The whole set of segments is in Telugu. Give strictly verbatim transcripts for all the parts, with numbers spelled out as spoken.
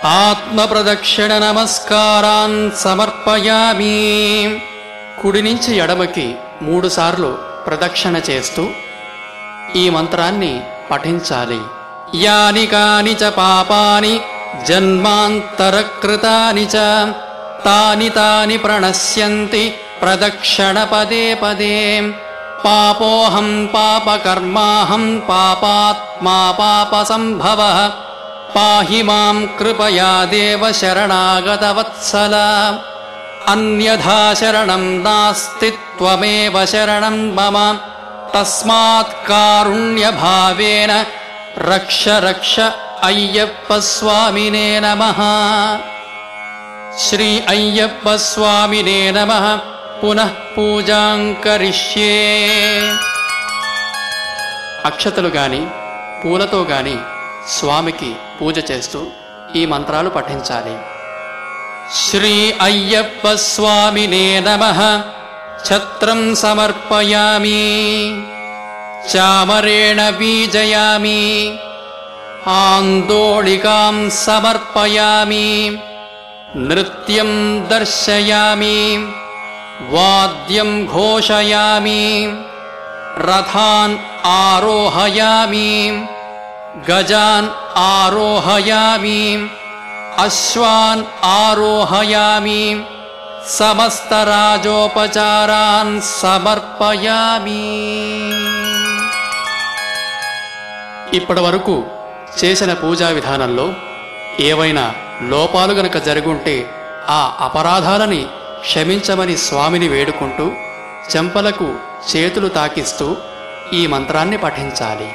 ఆత్మప్రదక్షిణ నమస్కారాన్ సమర్పయామి. కుడి నుంచి ఎడమకి మూడు సార్లు ప్రదక్షిణ చేస్తూ ఈ మంత్రాన్ని పఠించాలి. యాని కాని చ పాపాని జన్మాంతరకృతాని చ తాని తాని ప్రణశ్యంతి ప్రదక్షిణ పదే పదే. పాపోహం పాపకర్మాహం పాపాత్మా పాపసంభవః పాహి మాం కృపయా దేవ శరణాగత వత్సల. అన్యథా శరణం నాస్తి త్వమేవ శరణం మమ తస్మాత్ కారుణ్య భావేన రక్ష రక్ష అయ్యప్ప స్వామినే నమః. శ్రీ అయ్యప్ప స్వామినే నమః. పునః పూజాం కరిష్యే. అక్షతలు గాని పూలతో గాని స్వామికి పూజ చేస్తూ ఈ మంత్రాలు పఠించాలి. శ్రీ అయ్యప్ప స్వామినే నమః. ఛత్రం సమర్పయామి. చామరేణ బీజయామి. ఆందోళికాం సమర్పయామి. నృత్యం దర్శయామి. వాద్యం ఘోషయామి. రథాన్ ఆరోహయామి. గజాన్ ఆరోహయామి. అశ్వాన్ ఆరోహయామి. సమస్త రాజోపచారాన్ సమర్పయామి. ఇప్పటి వరకు చేసిన పూజా విధానంలో ఏవైనా లోపాలు గనక జరుగుంటే ఆ అపరాధాలని క్షమించమని స్వామిని వేడుకుంటూ చెంపలకు చేతులు తాకిస్తూ ఈ మంత్రాన్ని పఠించాలి.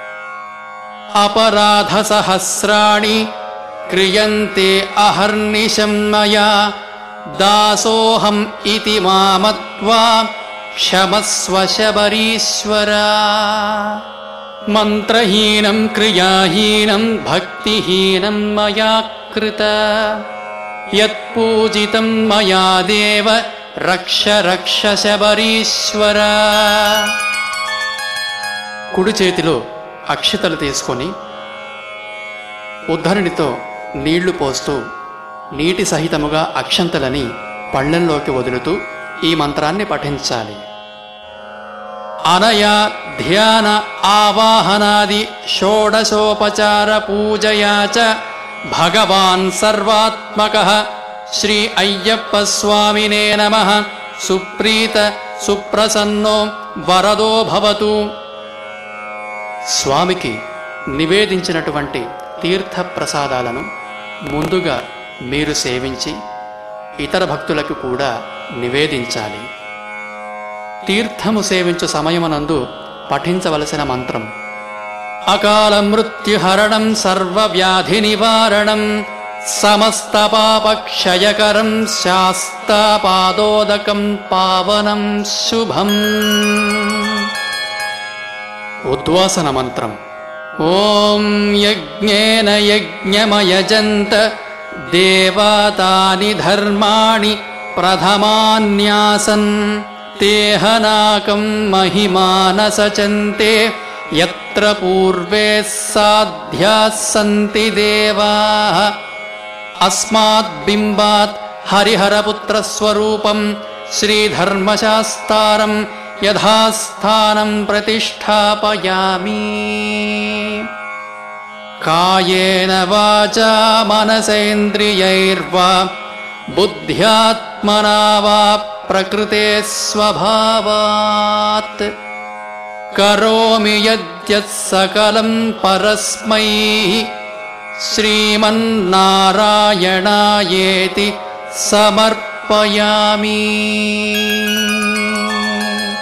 అపరాధ సహస్రాణి క్రియంతే అహర్నిశం మయా దాసోహం ఇతి మామత్వా క్షమస్వ శబరీశ్వర. మంత్రహీనం క్రియాహీనం భక్తిహీనం మయా కృత యత్పూజితం మయా దేవ రక్ష రక్ష శబరీశ్వర. కుడి చేతిలో అక్షతలు తీసుకొని ఉద్ధరణితో నీళ్లు పోస్తూ నీటి సహితముగా అక్షంతలని పళ్ళెంలోకి వదులుతూ ఈ మంత్రాన్ని పఠించాలి. అనయా ధ్యాన ఆవాహనాది షోడశోపచార పూజయా చ భగవాన్ సర్వాత్మకః శ్రీ అయ్యప్ప స్వామినే నమః. సుప్రీత సుప్రసన్నో వరదో భవతు. స్వామికి నివేదించినటువంటి తీర్థ ప్రసాదాలను ముందుగా మీరు సేవించి ఇతర భక్తులకు కూడా నివేదించాలి. తీర్థము సేవించు సమయమునందు పఠించవలసిన మంత్రం అకాల మృత్యుహరణం సర్వవ్యాధి నివారణం సమస్త పాపక్షయకరం శాస్తాపాదోదకం పావనం శుభం. ఉద్వాసన మంత్రం ఓం యజ్ఞేన యజ్ఞమయజంత దేవతాని ధర్మాణి ప్రథమాన్యాసన్ తేహనాకం మహిమానసచంతే యత్ర పూర్వే సాధ్యాః సంతి దేవాః. అస్మాత్ బింబాత్ హరిహరపుత్ర స్వరూపం శ్రీధర్మశాస్త్రం యథాస్థానం ప్రతిష్ఠాపయామి. కాయేన వాచా మనసేంద్రియైర్వా బుద్ధ్యాత్మనా వా ప్రకృతే స్వభావాత్ కరోమి యద్యత్ సకలం పరస్మై శ్రీమన్నారాయణాయేతి సమర్పయామి.